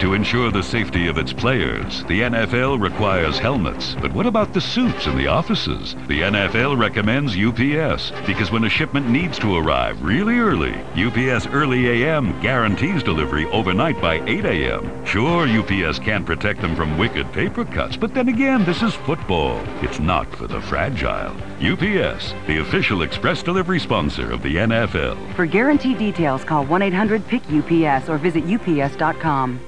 To ensure the safety of its players, the NFL requires helmets. But what about the suits in the offices? The NFL recommends UPS because when a shipment needs to arrive really early, UPS Early AM guarantees delivery overnight by 8 a.m. Sure, UPS can't protect them from wicked paper cuts, but then again, this is football. It's not for the fragile. UPS, the official express delivery sponsor of the NFL. For guaranteed details, call 1-800-PICK-UPS or visit UPS.com.